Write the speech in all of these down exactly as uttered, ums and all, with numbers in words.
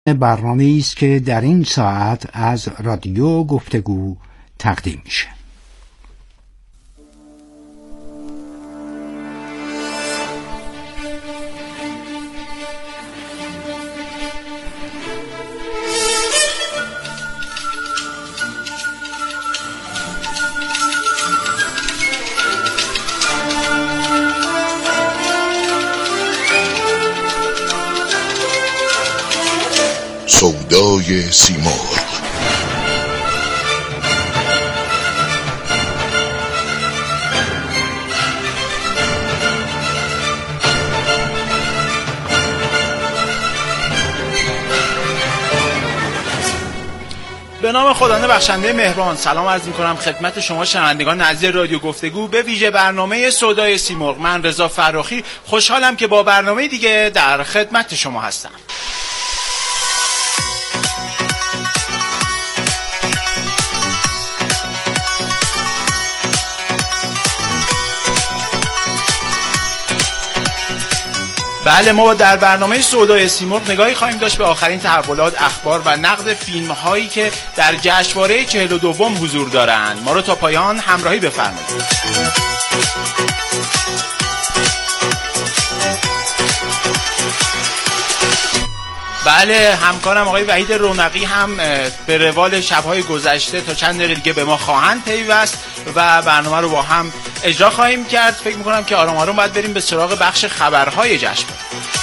برنامه‌ای است که در این ساعت از رادیو گفتگو تقدیم میشه. سودای سیمرغ. به نام خداوند بخشنده مهربان سلام عرض می‌کنم خدمت شما شنوندگان عزیز رادیو گفتگو به ویژه برنامه سودای سیمرغ. من رضا فراخی خوشحالم که با برنامه دیگه در خدمت شما هستم. بله، ما در برنامه سودای سیمرغ نگاهی خواهیم داشت به آخرین تحولات، اخبار و نقد فیلم هایی که در جشنواره چهل و دوم حضور دارند. ما رو تا پایان همراهی بفرمایید. بله، همکارم آقای وحید رونقی هم به روال شب‌های گذشته تا چند دقیقه دیگه به ما خواهند پیوست و برنامه رو با هم اجرا خواهیم کرد. فکر می‌کنم که آرام آرام باید بریم به سراغ بخش خبرهای جشنواره.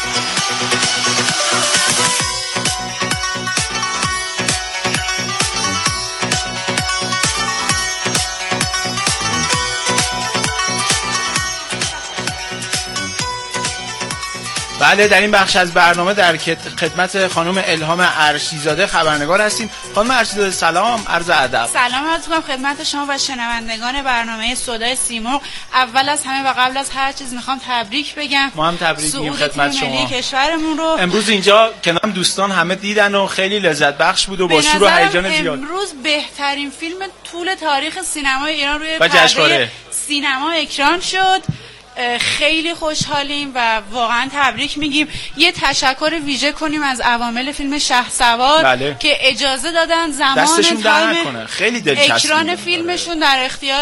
بله، در این بخش از برنامه در خدمت خانم الهام ارشیزاده خبرنگار هستیم. خانم ارشیزاده سلام، عرض ادب. سلام عرض می‌کنم خدمت شما و شنوندگان برنامه سودای سیمرغ. اول از همه و قبل از هر چیز میخوام تبریک بگم. ما هم تبریک میگیم خدمت شما. کشورمون رو امروز اینجا کنارم دوستان همه دیدن و خیلی لذت بخش بود و با شور و هیجان زیاد. امروز بهترین فیلم طول تاریخ سینمای ایران روی پرده سینما اکران شد. خیلی خوشحالیم و واقعا تبریک میگیم. یه تشکر ویژه کنیم از عوامل فیلم شهسوار بله. که اجازه دادن زمان دستشون در نکنه. خیلی دلچسب اکران فیلمشون در اختیار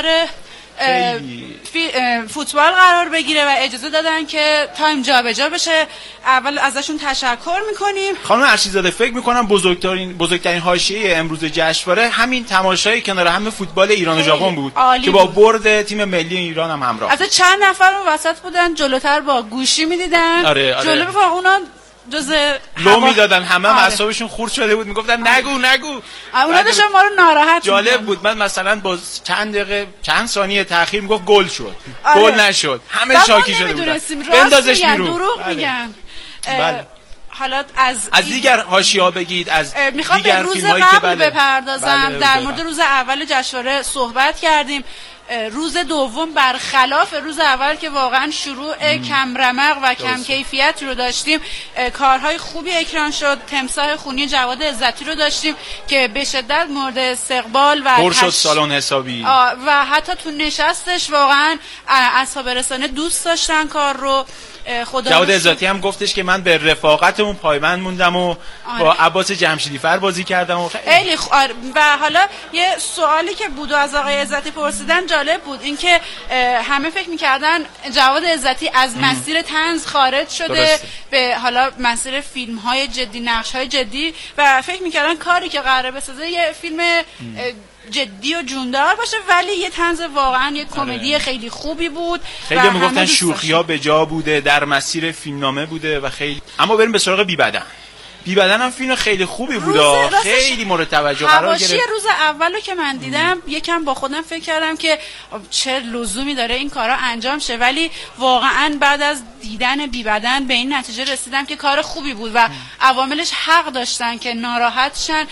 فی... فوتبال قرار بگیره و اجازه دادن که تایم جابجا بشه. اول ازشون تشکر میکنیم. خانم ارشیزاده، فکر میکنم بزرگترین بزرگترین حاشیه امروز جشنواره همین تماشای کنار هم فوتبال ایران و ژاپن بود که با برد تیم ملی ایران هم همراه. از چند نفر اون وسط بودن جلوتر با گوشی میدیدن. آره، آره. جلو بفرم اونا جز لو میدادن، همه آره. اعصابشون خورد شده بود، میگفتن نگو نگو. اونا داشتن ما رو ناراحت. جالب بود. من مثلا با چند دقیقه چند ثانیه تاخیر میگفت گل شد. آره. گل نشد. همه شاکی شده بودن. بندازش بیرون. دروغ بله. میگن. بله. حالا از از دیگر حاشیه‌ها بگید، از دیگر فیلم‌هایی که بله بپردازم. بله. در مورد روز اول جشنواره صحبت کردیم. روز دوم برخلاف روز اول که واقعا شروع کم رمق و کم کیفیت رو داشتیم، کارهای خوبی اکران شد. تمساح خونی جواد عزتی رو داشتیم که به شدت مورد استقبال و پر شد سالن حسابی و حتی تو نشستش واقعا اصحاب رسانه دوست داشتن کار رو. جواد عزتی هم گفتش که من به رفاقتمون پایبند موندم و آره. با عباس جمشیدی فر بازی کردم و خیلی خ... و حالا یه سوالی که بود و از آقای عزتی پرسیدن جالب بود، اینکه همه فکر می‌کردن جواد عزتی از مسیر طنز خارج شده درسته. به حالا مسیر فیلم‌های جدی، نقش‌های جدی و فکر می‌کردن کاری که قراره بسازه یه فیلم جدی و جوندار باشه، ولی یه طنز واقعا یه کمدی آره. خیلی خوبی بود. خیلی میگفتن شوخی‌ها به جا بوده، در مسیر فیلمنامه بوده و خیلی. اما بریم به سراغ بی بدن. بی بدن هم فیلم خیلی خوبی بود، خیلی مورد توجه قرار گرفت. روز اولو که من دیدم یکم با خودم فکر کردم که چه لزومی داره این کارا انجام شه، ولی واقعا بعد از دیدن بی بدن به این نتیجه رسیدم که کار خوبی بود و عواملش حق داشتن که ناراحت شن.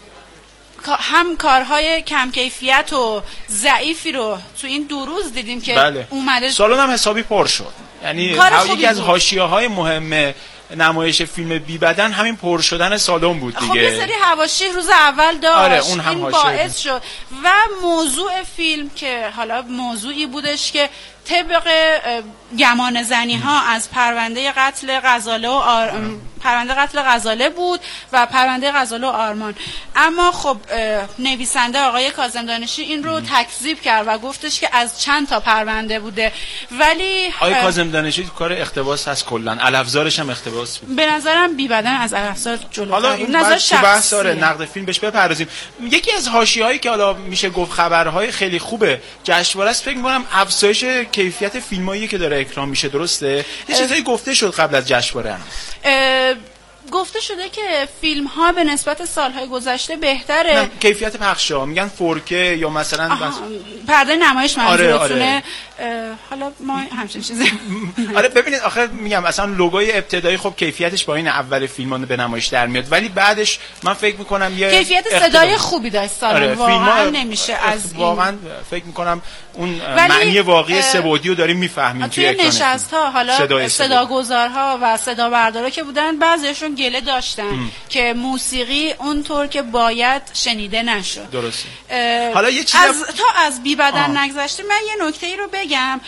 هم کارهای کم کیفیت و ضعیفی رو تو این دو روز دیدیم که بله. اومده. سالن هم حسابی پر شد. یعنی یکی از حاشیه‌های مهم نمایش فیلم بی بدن همین پر شدن سالن بود دیگه. خب یه سری حواشی روز اول داشت. آره، اون هم این باعث شد و موضوع فیلم که حالا موضوعی بودش که طبق گمان زنی ها از پرونده قتل غزاله و آر... پرونده قتل غزاله بود و پرونده غزاله و آرمان. اما خب نویسنده آقای کاظم دانشی این رو تکذیب کرد و گفتش که از چند تا پرونده بوده. ولی آقای کاظم دانشی کار اقتباس هست کلا، الافزارش هم اقتباس بود. به نظرم بی بدن از الافزار جلوتر. حالا این نظر شخصی بحث داره، نقد فیلم بهش بپردازیم. یکی از حاشیه‌هایی که حالا میشه گفت خبرهای خیلی خوبه جشنواره است، فکر می‌کنم افزایش کیفیت فیلمایی که داره اکران میشه. درسته؟ یه چیزایی گفته شد قبل از جشنواره. گفته شده که فیلم ها به نسبت سالهای گذشته بهتره. کیفیت پخش ها میگن فور کی یا مثلا بس... پرده نمایش منظورتونه. آره آره. حالا ما همچین چیزی آره ببینید آخه میگم مثلا لوگوی ابتدایی خب کیفیتش با این اول فیلمان به نمایش در میاد، ولی بعدش من فکر میکنم یه کیفیت صدای خوبی داشت سالن. آره واقعا نمیشه از واقعا این... فکر میکنم اون معنی واقعی سه‌بعدی رو داریم میفهمیم توی اکران نشست ها. حالا صداگذارها و صدا بردارا که بودن بعضیشون گله داشتن ام. که موسیقی اونطور که باید شنیده نشد. درسته. حالا یه چیز از تا از بی بدن نگذشته من یه نکته ای رو بگم.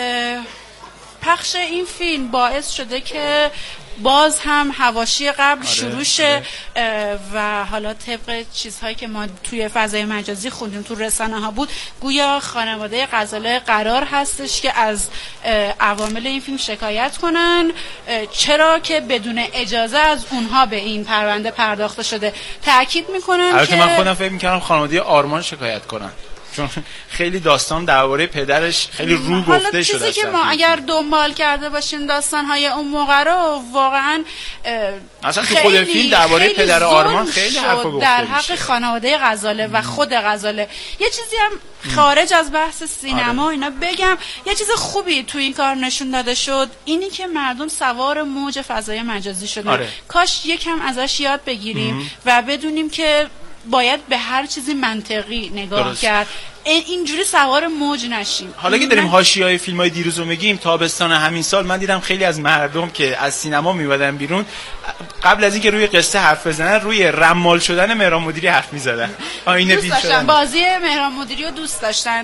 پخش این فیلم باعث شده که باز هم حواشی قبل آره، شروع شه آره. و حالا طبق چیزهایی که ما توی فضای مجازی خوندیم تو رسانه ها بود، گویا خانواده غزاله قرار هستش که از عوامل این فیلم شکایت کنن، چرا که بدون اجازه از اونها به این پرونده پرداخته شده. تأکید میکنن البته که من خودم فکر میکردم خانواده آرمان شکایت کنن، چون خیلی داستان درباره پدرش خیلی رو گفته شده. حالا چیزی که ما اگر دنبال کرده باشیم داستان‌های اون موقع رو واقعا اصلا تو خود فیلم درباره پدر آرمان خیلی حرفا گفته در حق خانواده غزاله و خود غزاله. یه چیزی هم خارج از بحث سینما آره. اینا بگم، یه چیز خوبی تو این کار نشون داده شد اینی که مردم سوار موج فضای مجازی شدن. آره. کاش یکم ازش یاد بگیریم ام. و بدونیم که باید به هر چیزی منطقی نگاه درست. کرد، اینجوری سوار موج نشیم. حالا که داریم حاشیه‌های فیلم‌های دیروز رو میگیم، تابستان همین سال من دیدم خیلی از مردم که از سینما میومدن بیرون قبل از اینکه روی قصه حرف بزنن روی رمال شدن مهران مدیری حرف می‌زدن. آینه بین شدن. بازی مهران مدیری رو دوست داشتن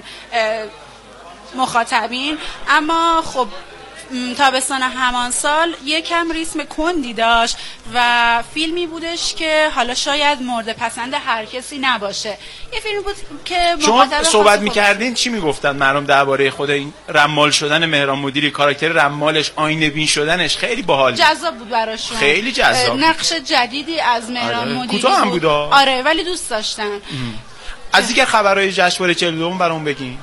مخاطبین، اما خب تابستان همان سال یکم ریتم کندی داشت و فیلمی بودش که حالا شاید مورد پسند هر کسی نباشه. یه فیلمی بود که شما صحبت می‌کردین چی میگفتن مردم درباره خود این رمال شدن مهران مدیری، کاراکتر رمالش، آینه بین شدنش خیلی باحال جذاب بود براشون، خیلی جذاب، نقش جدیدی از مهران آره. مدیری کوتاه هم بود. آره ولی دوست داشتن. ام. از دیگر خبرهای جشنواره چهل و دو برام بگین.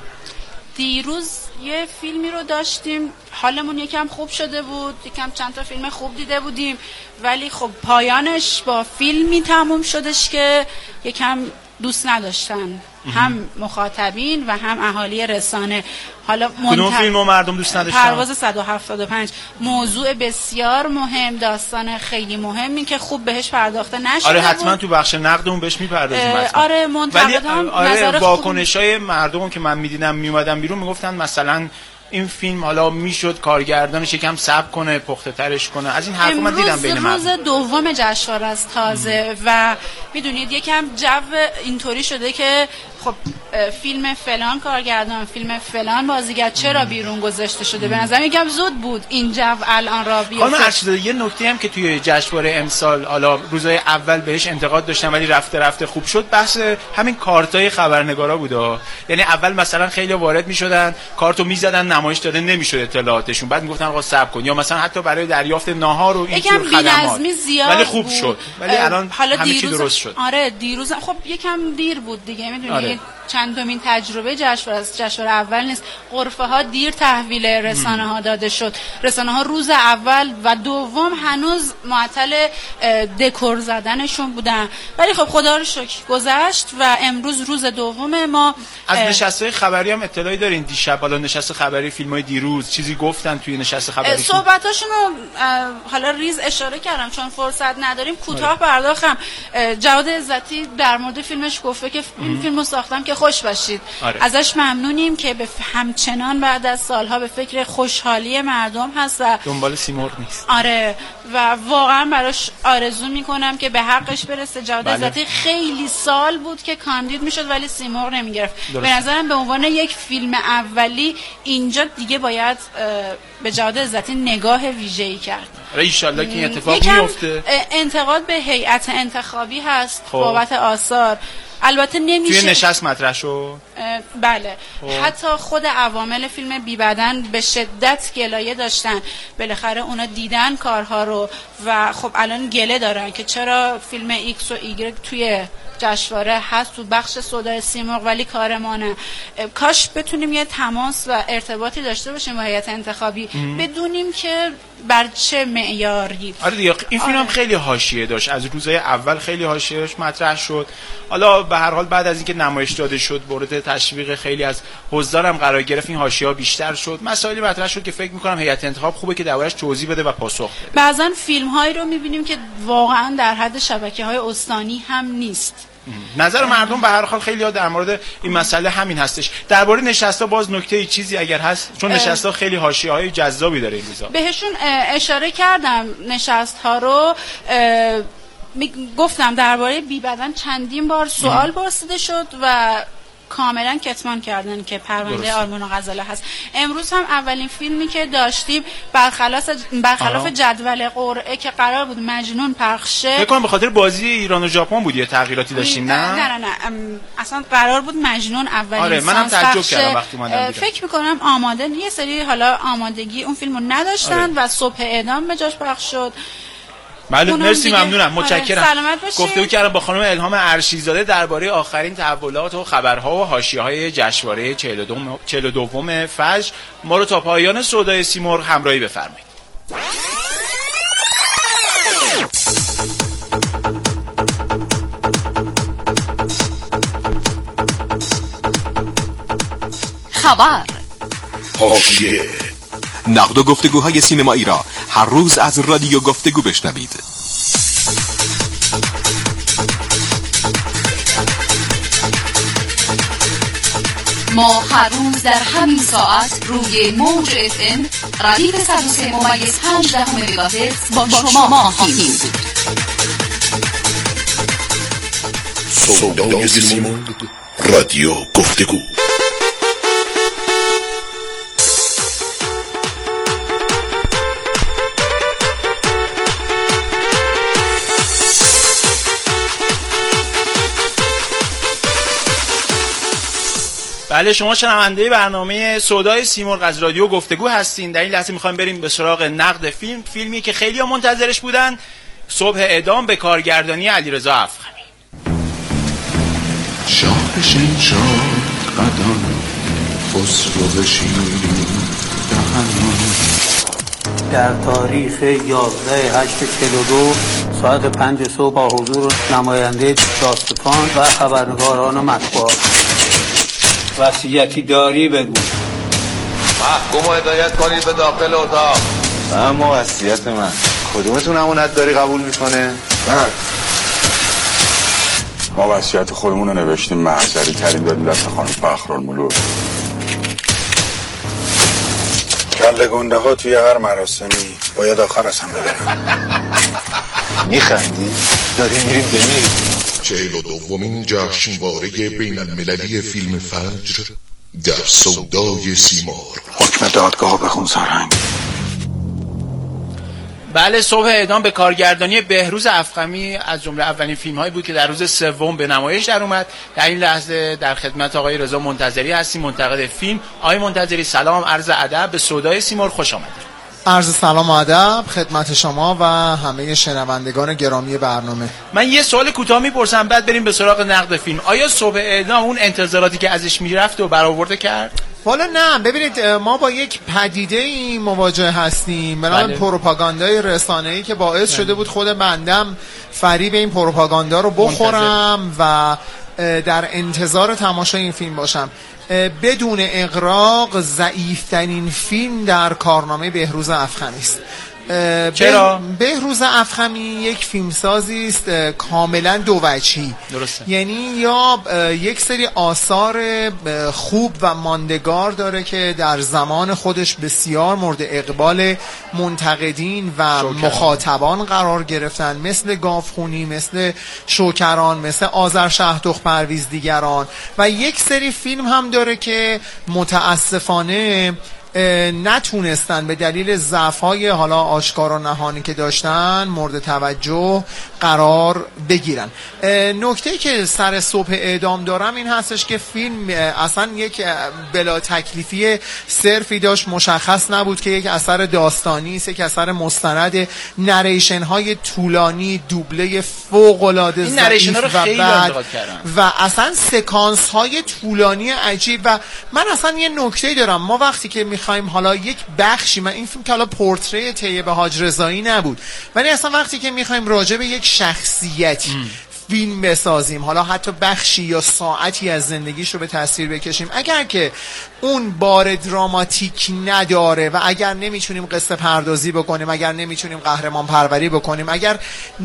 دیروز یه فیلمی رو داشتیم، حالمون یکم خوب شده بود، یکم چند تا فیلم خوب دیده بودیم، ولی خب پایانش با فیلمی تموم شدش که یکم دوست نداشتن هم مخاطبین و هم اهالی رسانه. حالا کدوم منت... فیلمو مردم دوست نداشتن؟ پرواز صد و هفتاد و پنج، موضوع بسیار مهم، داستان خیلی مهمی که خوب بهش پرداخته نشده. آره حتما بود. تو بخش نقدمون بهش میپردازیم. آره منتقدان آره نظر واکنشای مردم که من میدیدم میومدن بیرون میگفتن مثلا این فیلم حالا میشد کارگردانش یکم صبر کنه، پخته ترش کنه. از این حرفا من دیدم بین مردم. روز دوم جشنواره است تازه ام. و میدونید یکم جو اینطوری شده که خب فیلم فلان کارگردان، فیلم فلان بازیگر چرا بیرون گذاشته شده. به نظر میگم زود بود این جو الان را بیفته. یه نکته هم که توی جشنواره امسال حالا روزهای اول بهش انتقاد داشتم ولی رفته رفته خوب شد، بحث همین کارتای خبرنگارا بود. یعنی اول مثلا خیلی وارد میشدن کارتو میزدن نمایش داده نمیشد اطلاعاتشون، بعد میگفتن آقا صبر کن، یا مثلا حتی برای دریافت ناهار و این جور خدمات ولی خوب بود. شد ولی الان همه چی درست شد. آره دیروز خب یکم دیر بود دیگه، میدونید آره. چندمین تجربه جشنواره است، جشنواره اول نیست. غرفه ها دیر تحویل رسانه ها داده شد، رسانه ها روز اول و دوم هنوز معطل دکور زدنشون بودن، ولی خب خدا رو شکر گذشت و امروز روز دوم ما. از نشست‌های خبری هم اطلاعی دارین؟ دیشب حالا نشست خبری فیلم‌های دیروز چیزی گفتن توی نشست خبری؟ صحبتاشون رو حالا ریز اشاره کردم چون فرصت نداریم، کوتاه پرداختم. جواد عزتی در مورد فیلمش گفته که این فیلمو ساختم که که خوش باشید. آره. ازش ممنونیم که به همچنان بعد از سالها به فکر خوشحالی مردم هست و دنبال سیمرغ نیست. آره و واقعا براش آرزو میکنم که به حقش برسه. جواد بله. عزتی خیلی سال بود که کاندید میشد ولی سیمرغ نمیگرفت. به نظرم به عنوان یک فیلم اولی اینجا دیگه باید به جواد عزتی نگاه ویژه‌ای کرد. آره ان شاءالله که این اتفاق میفته. انتقاد به هیئت انتخابی هست بابت آثار، البته نمیشه توی نشست مطرح شد. بله خوب. حتی خود عوامل فیلم بی بدن به شدت گلایه داشتن، بالاخره اونا دیدن کارها رو و خب الان گله دارن که چرا فیلم ایکس و ایگرگ توی جشنواره هست تو بخش سودای سیمرغ ولی کار ما نه. کاش بتونیم یه تماس و ارتباطی داشته باشیم با هیئت انتخابی، بدونیم که بر چه معیاری. آره دیگه این فیلم هم خیلی حاشیه داشت، از روزهای اول خیلی حاشیه‌اش مطرح شد. حالا به هر حال بعد از اینکه نمایش داده شد مورد تشویق خیلی از حضار هم قرار گرفت، این حاشیه‌ها بیشتر شد، مسائلی مطرح شد که فکر می‌کنم هیئت انتخاب خوبه که دربارش توضیح بده و پاسخ بده. بعضن فیلم‌هایی رو می‌بینیم که واقعا در حد شبکه‌های استانی هم نیست. نظر مردم به هر حال خیلی ها در مورد این مسئله همین هستش. درباره نشستا باز نکته چیزی اگر هست، چون نشستا خیلی حاشیه‌های جذابی داره این روزا. بهشون اشاره کردم نشست‌ها رو، گفتم درباره بی بدن چندین بار سوال پرسیده شد و کاملا کتمان کردن که پرونده آرمان و غزاله هست. امروز هم اولین فیلمی که داشتیم برخلاف برخلاف جدول قرعه که قرار بود مجنون پخش شه، فکر کنم به خاطر بازی ایران و ژاپن بود یه تغییراتی داشتیم. نه نه نه, نه. اصلا قرار بود مجنون اولین آره منم تعجب کردم وقتی اومدم دیدم. فکر می‌کنم آماده یه سری حالا آمادگی اون فیلمو نداشتن آره. و صبح اعدام به جاش پخش شد. بله مرسی ممنونم متشکرم. سلامت باشید. گفتگو کردم با خانم الهام ارشیزاده درباره آخرین تحولات و خبرها و حاشیه‌های جشنواره چهل و دوم فجر. ما رو تا پایان سودای سیمرغ همراهی بفرمایید. خبر حاشیه نقد و گفتگوهای سینمایی را هر روز از رادیو گفتگو بشنوید. ما هر روز در همین ساعت روی موج اف ام ردیف صد و سه ممیز پنج دهم مگاهرتز با شما خواهیم بود. سودای سیمرغ رادیو گفتگو. بله شما شنونده برنامه سودای سیمرغ از رادیو گفتگو هستین. در این لحظه میخوایم بریم به سراغ نقد فیلم، فیلمی که خیلی ها منتظرش بودن، صبح اعدام به کارگردانی علیرضا افخمی. شاه شینشاد قدم خسرو شیرین دهنان. در تاریخ یازده هشت چهل و دو ساعت پنج صبح با حضور نماینده دادستان و خبرنگاران مطبوعات وصیتی داری بگو. محکوم هدایت کنید به داخل اتاق. اما وصیت من کدومتون امانت داری قبول میکنه؟ من ما وصیت خودمون رو نوشتیم، محضری ترین دادیم دست خانم فخرالملوک. کله گنده ها توی هر مراسمی باید آخر از هم ببرن. میخندی؟ داریم میریم بمیر. چهل و دومین جشنواره بین المللی فیلم فجر در سودای سیمرغ. حکم دادگاه بخون سرهنگ. بله صبح اعدام به کارگردانی بهروز افخمی از جمله اولین فیلم هایی بود که در روز سوم به نمایش در اومد. در این لحظه در خدمت آقای رضا منتظری هستیم، منتقد فیلم. آقای منتظری سلام، عرض ادب به سودای سیمرغ، خوش آمدید. عرض سلام و ادب خدمت شما و همه شنوندگان گرامی برنامه. من یه سوال کوتاه میپرسم بعد بریم به سراغ نقد فیلم. آیا صبح اعدام اون انتظاراتی که ازش میرفت و برآورده کرد؟ والا نه، ببینید ما با یک پدیده‌ای مواجه هستیم به نام پروپاگاندای رسانه‌ای که باعث بله. شده بود خود بندم فریب این پروپاگاندا رو بخورم منتظر. و در انتظار تماشای این فیلم باشم. بدون اغراق ضعیفترین فیلم در کارنامه بهروز افخمی است. چرا؟ بهروز افخمی یک فیلمسازی است کاملا دو وجهی. درسته. یعنی یا یک سری آثار خوب و ماندگار داره که در زمان خودش بسیار مورد اقبال منتقدین و شوکران. مخاطبان قرار گرفتن، مثل گاوخونی، مثل شوکران، مثل آذر شهدخ پرویز دیگران، و یک سری فیلم هم داره که متاسفانه نتونستن به دلیل ضعف‌های حالا آشکار و نهانی که داشتن مورد توجه قرار بگیرن. نکته‌ای که سر صبح اعدام دارم این هستش که فیلم اصلا یک بلا تکلیفی صرفی داشت، مشخص نبود که یک اثر داستانی است، یک اثر مستند، نریشن های طولانی، دوبله فوق‌العاده ضعیف و بعد و اصلا سکانس های طولانی عجیب. و من اصلا یه نکته‌ای دارم، ما وقتی که میخوایم حالا یک بخشی، من این فیلم که حالا پورتری طیب حاج رضایی نبود، ولی اصلا وقتی که میخوایم راجع به یک شخصیتی ام. فیلم بسازیم، حالا حتی بخشی یا ساعتی از زندگیش رو به تصویر بکشیم، اگر که اون بار دراماتیک نداره و اگر نمیتونیم قصه پردازی بکنیم، اگر نمیتونیم قهرمان پروری بکنیم، اگر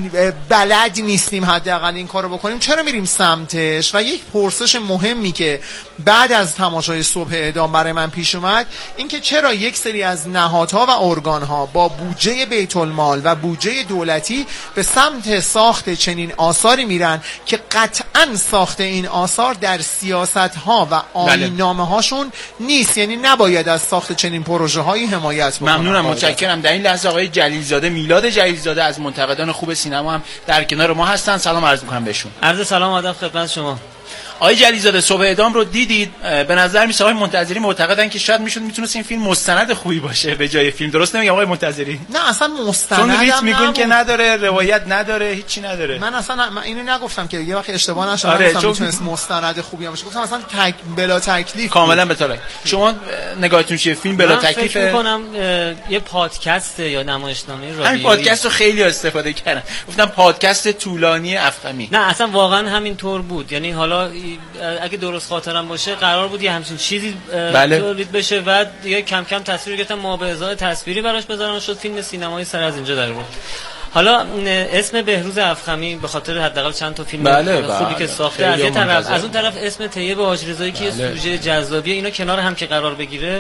بلد نیستیم حداقل این کارو بکنیم، چرا میریم سمتش؟ و یک پرسش مهمی که بعد از تماشای صبح اعدام برای من پیش اومد این که چرا یک سری از نهادها و ارگانها با بودجه بیت المال و بودجه دولتی به سمت ساخت چنین آثاری میرن که قطعاً ساخت این آثار در سیاست‌ها و آیین‌نامه‌هاشون نیست، یعنی نباید از ساخت چنین پروژه‌هایی حمایت بکنن. ممنونم، متشکرم. در این لحظه آقای جلیل‌زاده، میلاد جلیل‌زاده از منتقدان خوب سینما هم در کنار ما هستن. سلام عرض می‌کنم بهشون. عرض سلام و ادب خدمت شما. آقای جلیل‌زاده، صبح اعدام رو دیدید؟ به نظر میاد آقای منتظری معتقدن که شاید میشد میتونست این فیلم مستند خوبی باشه به جای فیلم. درست نمیگم آقای منتظری؟ نه اصلا مستند چون ریت میگن که نداره، روایت نداره، هیچی نداره. من اصلا من اینو نگفتم که یه وقت اشتباه نشه. آره، مثلا میتونست مستند خوبی باشه، گفتم اصلا تک بلا تکلیف کاملا به طور. شما نگاهتون چیه؟ فیلم بلا تکلیفه؟ من فکر می‌کنم یه پادکست یا نمایشنامه رادیویی. همین پادکست رو خیلی استفاده کردن، گفتم پادکست طولانی افخمی. نه اصلا واقعا همین طور بود. یعنی حالا اگه درست خاطرم باشه قرار بود یه همچین چیزی بله. تولید بشه و دیگه کم کم تصویر گرفتن، ما به ازای تصویری براش بذارن، شد فیلم سینمایی سر از اینجا در بود. حالا اسم بهروز افخمی به خاطر حداقل چند تا فیلم بله خوبی بله. که ساخته از یه طرف، از اون طرف اسم طیب حاج رضایی که بله. سوژه جذابیه، اینا کنار هم که قرار بگیره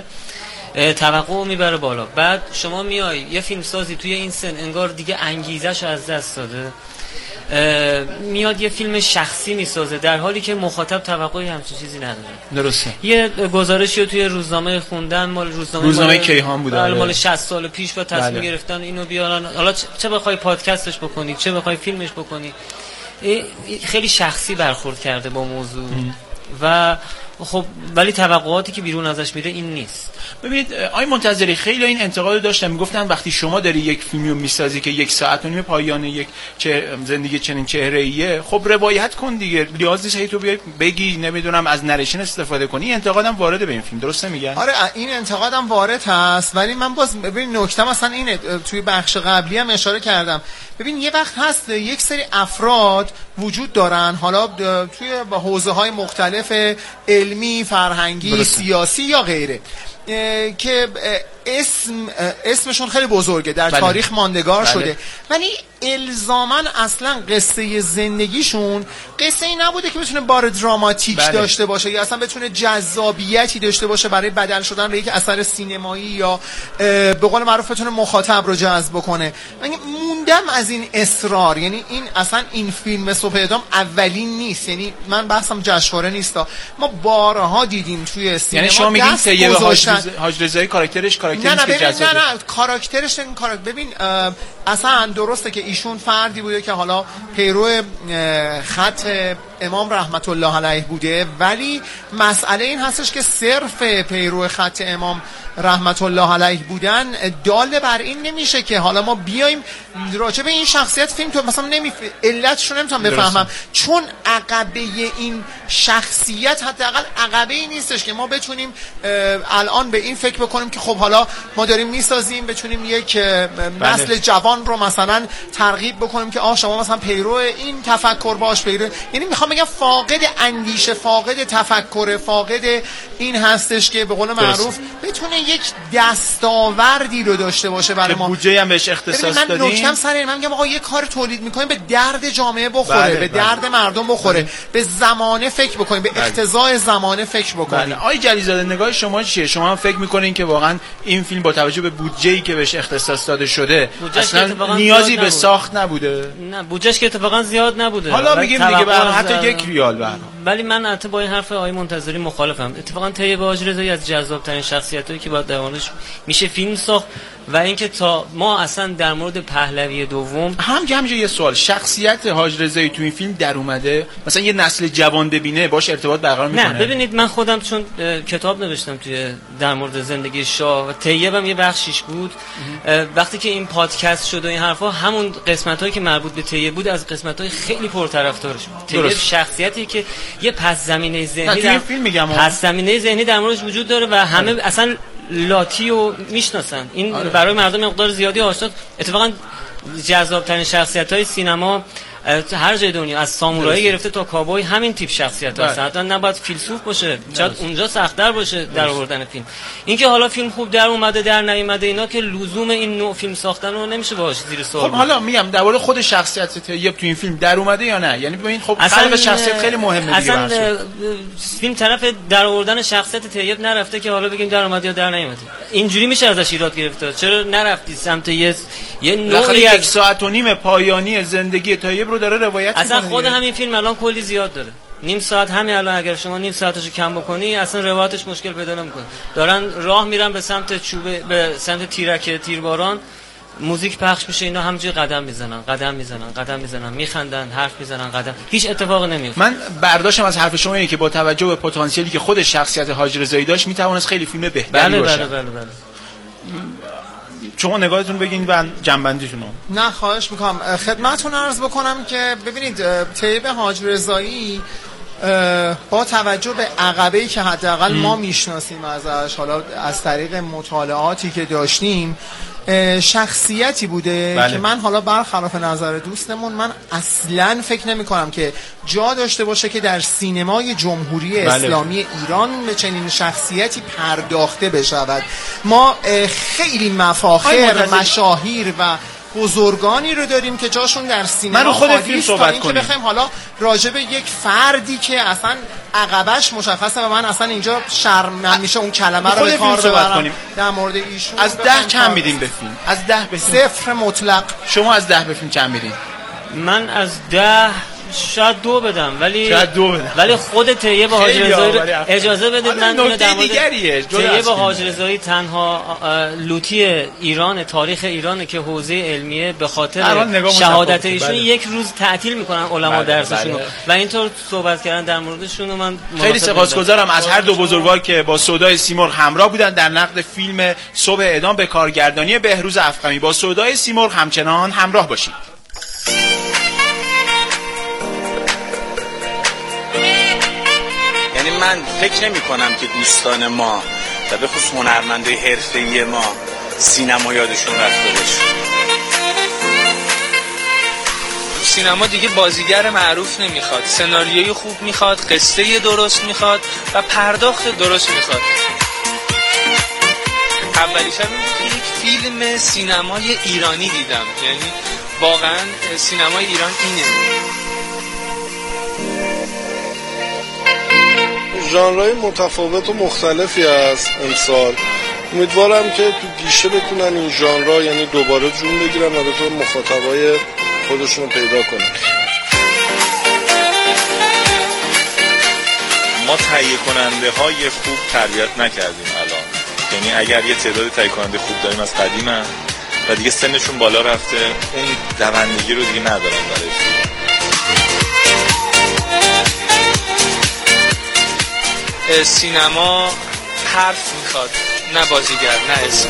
توقع میبره بالا. بعد شما میای یه فیلم سازی توی این سن انگار دیگه انگیزش از دست داده، میاد یه فیلم شخصی میسازه در حالی که مخاطب توقعی همچین چیزی نداره. درسته. یه گزارشی رو توی روزنامه خوندن، مال روزنامه روزنامه کیهان بود، مال شصت سال پیش، و تصمیم بله. گرفتن اینو بیارن. حالا چه بخوای پادکستش بکنی، چه بخوای فیلمش بکنی، خیلی شخصی برخورد کرده با موضوع ام. و خب ولی توقعاتی که بیرون ازش میره این نیست. ببینید آقای منتظری، خیلی این انتقاد داشتن، میگفتن وقتی شما داری یک فیلمی رو میسازی که یک ساعت و نیم پایان یک چه زندگی چنین چهره‌ایه، خب روایت کن دیگه، نیاز نیست هی تو بیای بگی نمیدونم از نریشن استفاده کنی. انتقادم وارد به این فیلم، درسته میگن؟ آره این انتقادم وارد هست، ولی من باز ببین نکته مثلا اینه، توی بخش قبلی هم اشاره کردم، ببین یه وقت هست یک سری افراد وجود دارن، حالا توی حوزه‌های مختلف علمی، فرهنگی، برسن. سیاسی یا غیره، که اسم اسمشون خیلی بزرگه، در بله. تاریخ ماندگار بله. شده، ولی الزاماً اصلا قصه زندگیشون قصه ای نبوده که بتونه بار دراماتیک بله. داشته باشه یا اصلا بتونه جذابیتی داشته باشه برای بدل شدن به یک اثر سینمایی یا به قول معروف بتونه مخاطب رو جذب بکنه. من موندم از این اصرار، یعنی این اصلا این فیلم صبح اعدام اولین نیست، یعنی من بحثم جشنواره نیستا، ما بارها دیدیم توی سینما. یعنی شما میگین طیب حاج رضایی کاراکترش کاراکتری نه نه که نه نه کاراکترش این کاراکتر ببین اصلا درسته که ایشون فردی بوده که حالا پیرو خط امام رحمت الله علیه بوده، ولی مسئله این هستش که صرف پیرو خط امام رحمت الله علیه بودن دال بر این نمیشه که حالا ما بیایم راجع به این شخصیت فیلم تو مثلا نمی علتش رو نمیتونم بفهمم، چون عقبه این شخصیت حداقل عقبه ای نیستش که ما بتونیم الان به این فکر بکنیم که خب حالا ما داریم میسازیم بتونیم یک نسل جوان ایران رو مثلا ترغیب بکنیم که آ شما مثلا پیرو این تفکر باش پیرو، یعنی میخوام بگم فاقد اندیشه، فاقد تفکر، فاقد این هستش که به قول معروف بتونه یک دستاوردی رو داشته باشه برای ما. بودجه هم بهش اختصاص دادیم. من نکتم سر من میگم آقا یه کار تولید میکنیم به درد جامعه بخوره، بله، به درد بله. مردم بخوره، بله. به زمانه فکر بکنیم، به اقتضای زمانه فکر بکنیم. بله. آقای جلیزاده نگاه شما چیه؟ شما هم فکر میکنین که واقعا این فیلم با توجه به بودجه‌ای که بهش اختصاص داده شده اصلا نیازی به ساخت نبوده؟ نه بودجهش که اتفاقا زیاد نبوده. حالا میگیم دیگه به حتی یک ریال به ولی من البته با این حرف آقای منتظری مخالفم. اتفاقا طیب حاجی‌رضایی از جذاب‌ترین شخصیتایی که باید در موردش میشه فیلم ساخت و اینکه تا ما اصلا در مورد پهلوی دوم هم همینجا یه سوال، شخصیت حاجی‌رضایی تو این فیلم در اومده مثلا یه نسل جوان ببینه باش ارتباط برقرار میکنه؟ نه ببینید من خودم چون کتاب نوشتم توی در مورد زندگی شاه و طیبم یه بخشیش بود، وقتی که این پادکست شد و این حرفا همون قسمتایی که مربوط به طیب بود از قسمتای خیلی پرطرفدارش بود. طیب شخصیتی که یه پس زمینه ذهنی در فیلم میگم پس زمینه ذهنی در موردش وجود داره و همه آره. اصلا لاتی رو میشناسن. این آره. برای مردم مقدار زیادی آشنا. اتفاقا جذاب‌ترین شخصیت‌های سینما هر جای دنیا از سامورایی گرفته تا کابوی همین تیپ شخصیت هست. حتما نباید فیلسوف باشه، شاید اونجا سخت‌تر باشه در آوردن فیلم. اینکه حالا فیلم خوب در اومده در نیومده اینا که لزوم این نوع فیلم ساختن رو نمیشه باهاش زیر سوال. خب حالا میگم در مورد خود شخصیت طیب تو این فیلم در اومده یا نه؟ یعنی ببین خب قلب شخصیت خیلی مهمه دیگه. اصلا فیلم طرف در آوردن شخصیت طیب نرفته که حالا بگیم در اومده یا در نیومده. اینجوری میشه ازش ایراد گرفت. چرا نرفتی سمت یه یه نوعی یک ساعت و نیم پایانی زندگی طیب رو داره روایت اصلا خود همین فیلم الان کلی زیاد داره. نیم ساعت همین الان اگر شما نیم ساعتشو کم بکنی اصلا روایتش مشکل پیدا نمیکنه. دارن راه میرن به سمت چوبه، به سمت تیرک تیرباران، موزیک پخش میشه، اینا همینجوری قدم میزنن قدم میزنن قدم میزنن میخندن حرف میزنن قدم، هیچ اتفاقی نمیفته. من برداشتم از حرف شما اینه که با توجه به پتانسیلی که خود شخصیت حاجی‌رضایی داشت میتوانست خیلی فیلم بهتری بله باشه. بله بله بله. شما نگاهتون بگین و جنبندیتون رو. نه خواهش میکنم. خدمتتون عرض بکنم که ببینید طیب حاجی‌رضایی با توجه به عقبه‌ای که حداقل ما میشناسیم ازش، حالا از طریق مطالعاتی که داشتیم، شخصیتی بوده بله. که من حالا برخلاف نظر دوستمون من اصلاً فکر نمی کنم که جا داشته باشه که در سینمای جمهوری بله. اسلامی ایران به چنین شخصیتی پرداخته بشود. ما خیلی مفاخر، مشاهیر و بزرگانی رو داریم که جاشون در سینما من خود فیلم صحبت کنیم که بخوایم حالا راجع به یک فردی که اصلا عقبش مشخصه و من اصلا اینجا شرمم میشه اون کلمه رو به کار ببرم در مورد ایشون. از ده چند میدیم به فیلم؟ از ده به صفر مطلق. شما از ده به فیلم چند میدین؟ من از ده شاید دو بدم، ولی شاید دو بدم. ولی خود طیب حاجی‌رضایی اجازه بدید من نکته دیگریه. طیب حاجی‌رضایی تنها لوتی ایران، تاریخ ایرانه که حوزه علمیه به خاطر شهادت ایشون بله. یک روز تعطیل میکنن علما بله. درسشون بله. و اینطور صحبت کردن در موردشون. من خیلی سپاسگزارم از هر دو بزرگوار که با سودای سیمرغ همراه بودن در نقد فیلم صبح اعدام به کارگردانی بهروز افخمی. با سودای سیمرغ همچنان همراه باشید. من فکر نمی کنم که دوستان ما و به خصوص هنرمندای حرفه‌ای ما سینما یادشون رفته باشه. سینما دیگه بازیگر معروف نمیخواد، سناریوی خوب میخواد، قصه درست میخواد و پرداخت درست میخواد. اولی شب یک فیلم سینمای ایرانی دیدم، یعنی واقعا سینمای ایران اینه. ژانرهای متفاوت و مختلفی هست امسال. امیدوارم که تو گیشه بتونن این ژانرها یعنی دوباره جون بگیرن و بتونن مخاطبای خودشون رو پیدا کنن. ما تهیه کننده های خوب تربیت نکردیم الان، یعنی اگر یه تعداد تهیه کننده خوب داریم از قدیمن و دیگه سنشون بالا رفته، اون دوندگی رو دیگه ندارن برای فیلم. سینما حرف میخواد، نه بازیگر، نه اسم.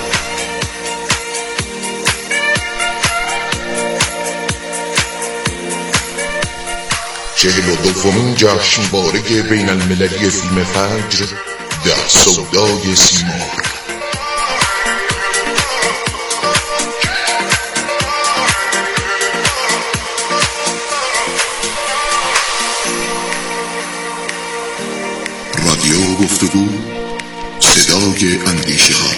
چهل و دومین جشنواره بین المللی فیلم فجر در سودای سیمرغ. گفتگو، صدای اندیشه ها.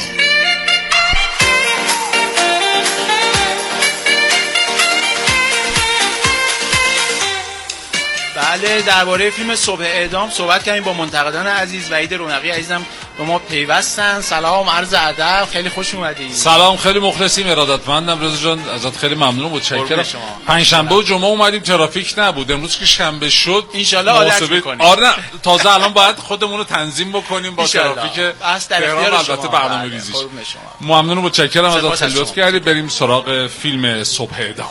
بله، درباره فیلم صبح اعدام صحبت کردیم با منتقدان عزیز. وحید رونقی عزیزم به ما پیوستن. سلام، عرض ادب، خیلی خوش اومدید. سلام، خیلی مخلصیم، ارادتمندم. رضا جان ازت خیلی ممنونم، متشکرم. پنجشنبه و جمعه اومدیم ترافیک نبود. امروز که شنبه شد ان شاء الله عادت می‌کنیم. آره نه، تازه الان باید خودمون رو تنظیم بکنیم با ترافیک تهران، البته برنامه‌ریزیش. ممنونم، متشکرم ازت، خیلی لطف کردی. بریم سراغ فیلم صبح اعدام.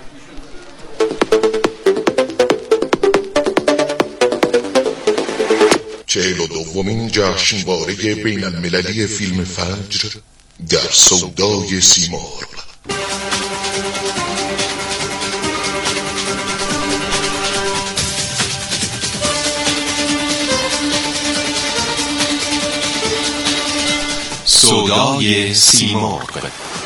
چهل و دومین جشنواره بین المللی فیلم فجر در سودای سیمرغ. سودای سیمرغ.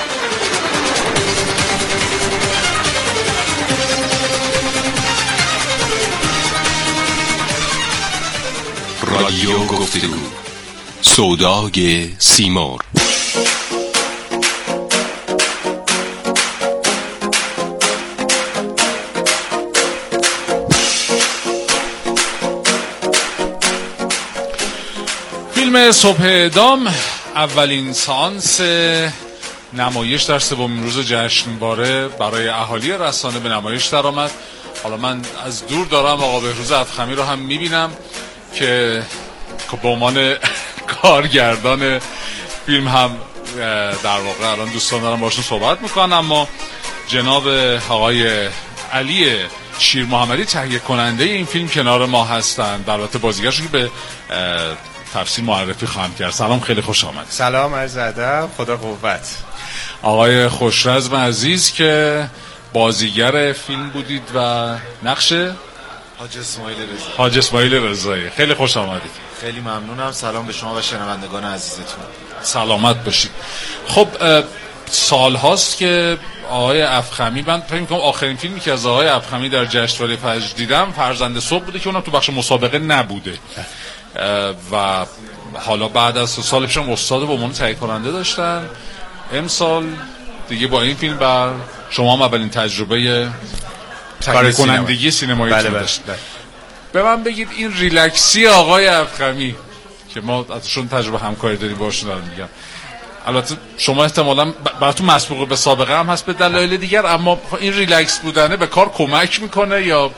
رادیو گفتگو، سودای سیمرغ. فیلم صبح اعدام اولین سانس نمایش در سومین روز جشنواره برای اهالی رسانه به نمایش درآمد. حالا من از دور دارم آقا بهروز افخمی رو هم میبینم که به عنوان کارگردان فیلم هم در واقع الان دوستان دارم باشون صحبت میکنم، اما جناب آقای علی شیر محمدی تهیه کننده این فیلم کنار ما هستند. البته بازیگرشون به تفصیل معرفی خواهم کرد. سلام، خیلی خوش آمد. سلام، عرض ادب، خدا قوت. آقای خوشرزم عزیز که بازیگر فیلم بودید و نقش حاج اسماعیل رضایی. حاج اسماعیل رضایی، خیلی خوش آمدید. خیلی ممنونم. سلام به شما و شنوندگان عزیزتون. سلامت باشید. خب سال هاست که آقای افخمی، من فکر می‌کنم آخرین فیلمی که از آقای افخمی در جشنواره فجر دیدم فرزند صبح بوده که اونم تو بخش مسابقه نبوده و حالا بعد از سال پیشم استاد به عنوان تهیه کننده داشتن. امسال دیگه با این فیلم بر شما هم اولین تجربه تهیه کنندگی سینمایی بله بله. به من بگید این ریلکسی آقای افخمی که ما ازشون تجربه همکاری داریم باشون دارم میگم، البته شما احتمالاً براتون مسبوق به سابقه هم هست به دلایل دیگر، اما این ریلکس بودنه به کار کمک میکنه یا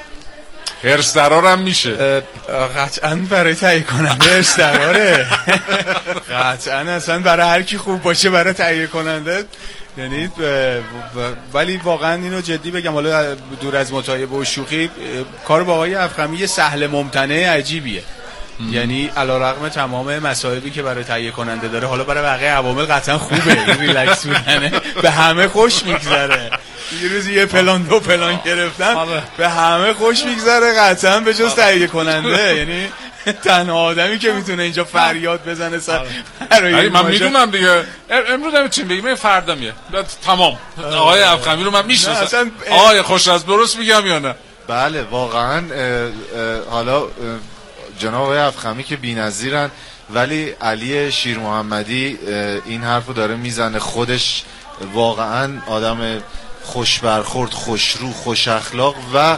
هرس درار هم میشه؟ قطعاً برای تهیه کننده هرس دراره. قطعاً اصلا برای هر کی خوب باشه برای تهیه کننده، یعنی ولی واقعا اینو جدی بگم، حالا دور از متایبه و شوخی، کار با آقای افخمی سهل ممتنع عجیبیه. یعنی علیرغم تمام مصائبی که برای تهیه کننده داره، حالا برای بقیه عوامل قطعا خوبه. این ریلکس بودنه به همه خوش میگذره. یه روز یه پلان دو پلان گرفتن به همه خوش میگذره، قطعا به جز تهیه کننده. یعنی تنها آدمی که میتونه اینجا فریاد بزنه سر برای من میدونم دیگه، امروز نمیتونیم بگیم، فردا میه تمام. آقای افخمی رو من میشناسم. آقای خوشرزم درست میگم یا نه؟ بله واقعا. حالا جناب آقای افخمی که بی‌نظیرن، ولی علی شیر محمدی این حرفو داره میزنه. خودش واقعا آدم خوش برخورد، خوش رو، خوش اخلاق و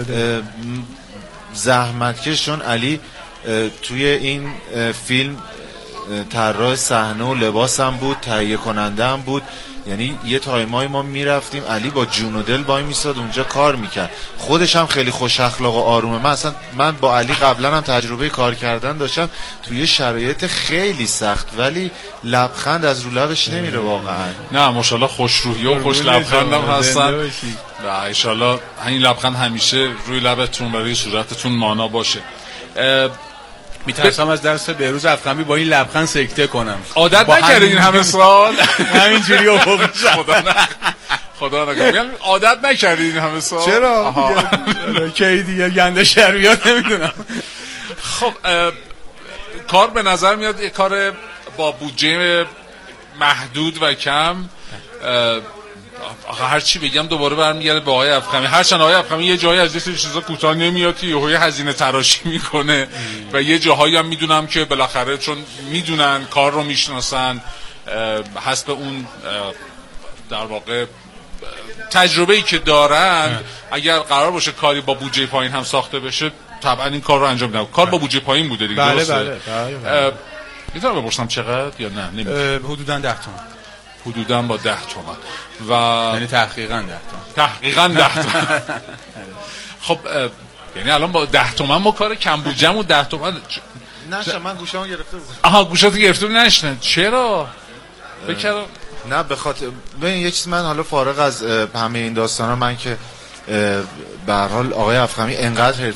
زحمتکش. چون علی توی این فیلم طراح صحنه و لباس هم بود، تهیه کننده هم بود. یعنی یه تایمای ما میرفتیم علی با جون و دل وای میساد اونجا کار میکرد. خودش هم خیلی خوش اخلاق و آرومه. من اصلا من با علی قبلا هم تجربه کار کردن داشتم توی شرایط خیلی سخت، ولی لبخند از رو لبش نمیره واقعا. نه ماشاءالله خوش روحی و خوش لبخند هم هستن. نه ان شاء الله همین لبخند همیشه روی لبتون و روی صورتتون مانا باشه. میترسم از درس بهروز افخمی با این لبخند سکته کنم. عادت نکردین این همه سال همینجوری افق خدا نه خدا نگه عادت نکردین این همه سال؟ چرا؟ کی دیگه گنده شربیات نمیدونم. خب کار به نظر میاد یه کار با بودجه محدود و کم آخه هر چی بگم دوباره برمیگرده به آقای افخمی. هرچند آقای افخمی یه جایی از این چیزا کوتاه نمیاد که یهوی هزینه تراشی میکنه و یه جاهایی هم میدونم که بالاخره چون میدونن کار رو میشناسن حسب اون در واقع تجربه‌ای که دارن اگر قرار باشه کاری با بودجه پایین هم ساخته بشه طبعا این کار رو انجام میدن. کار با بودجه پایین بوده دیگه. بله بله بله. میتونم بپرسم چقدر یا نه؟ نمیتونم. حدوداً ده تومن. حدوداً با ده تومن و یعنی تحقیقاً ده تومن. تحقیقاً ده تومن. خب یعنی الان با ده تومن ما کار کم بودجه‌مون ده تومن نشه. من گوشامو گرفته بودم. آها گوشاتو گرفته نشنه. چرا؟ فکر نه به خاطر ببین یه چیز، من حالا فارغ از همه این داستانا، من که به هر حال آقای افخمی انقدر